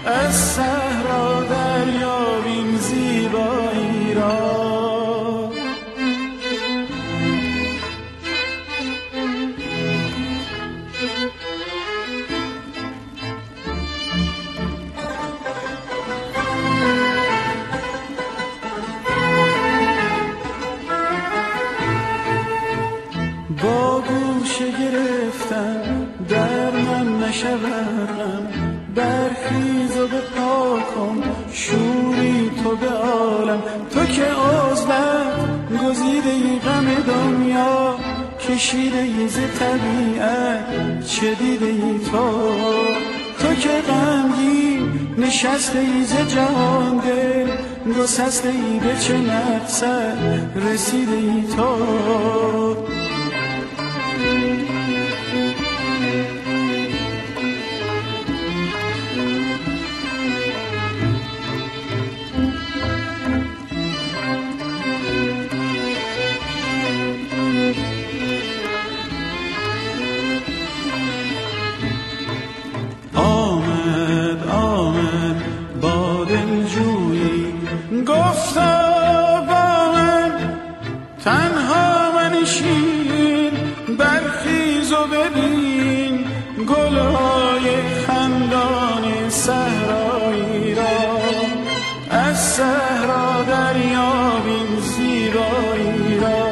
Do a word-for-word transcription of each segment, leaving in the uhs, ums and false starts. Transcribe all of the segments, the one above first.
از صحرا دریابیم زیبایی را. با گوشه گرفتن در من نشورم، برخیز و به پا کن شوری تو به عالم. تو که عزلت گزیده ای غم دنیا، کشیده ای ز طبیعت چه دیده ای تو. تو که غمگین نشسته ای ز جهان دل، گسسته ای به چه مقصد رسیده ای تو. آمد آمد با دلجویی، گفتا با من تنها منشین. برخیز و ببین گلهای خندان صحرایی را، از صحرا دریابیم زیبایی را.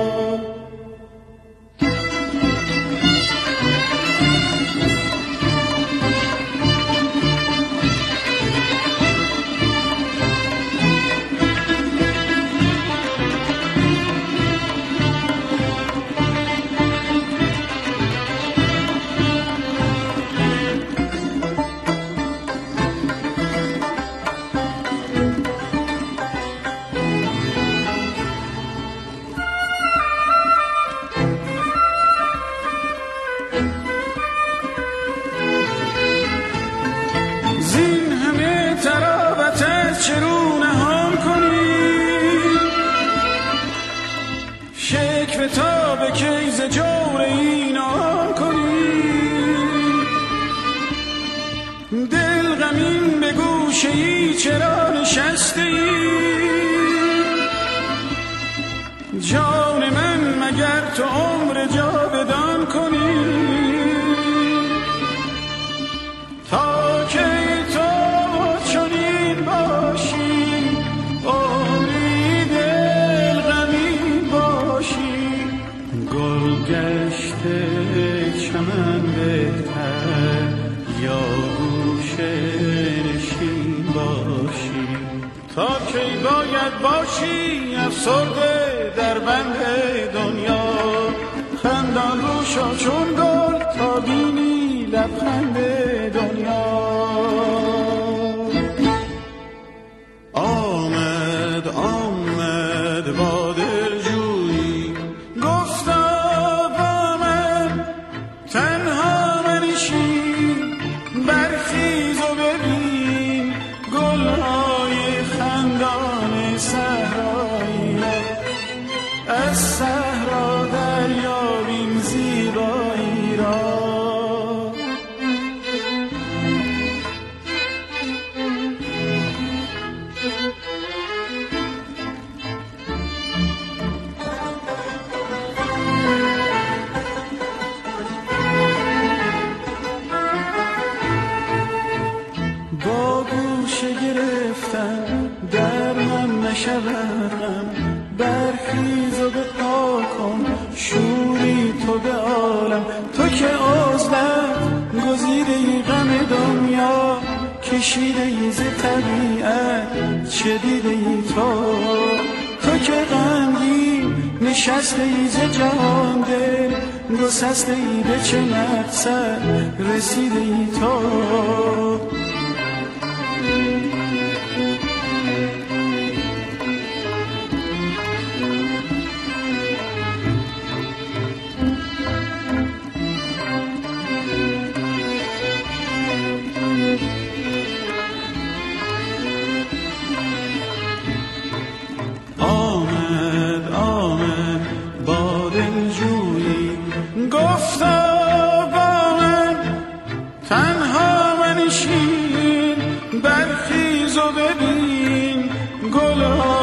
چرونه هم کنی شکوه تا به کیز جور اینان کنی. دل غمین به گوشه ای چرا نشسته ای، جان من مگر تو عمر جاودان کنی. تا که چمن بهتر یا گوشه نشین باشی. تا کی باید باشی افسرده در بند دنیا، خندان روشا چون گل تا بینی لبخند دنیا. آمد آمد با دلجویی، گفتا تنها منشین. برخیز و ببین گلهای خندان صحرایی را، از صحرا دریابیم زیبایی را. با گوشه گرفتن در من نشورم، برخیز و به پا کن شوری تو به عالم. تو که عزلت گزیده ای غم دنیا، کشیده ای ز طبیعت چه دیده ای تو. تو که غمگین نشسته ای ز جهان دل، گسسته ای به چه مقصد رسیده ای تو. آمد آمد با دلجویی، گفتا با من تنها منشین. برخیز و ببین گل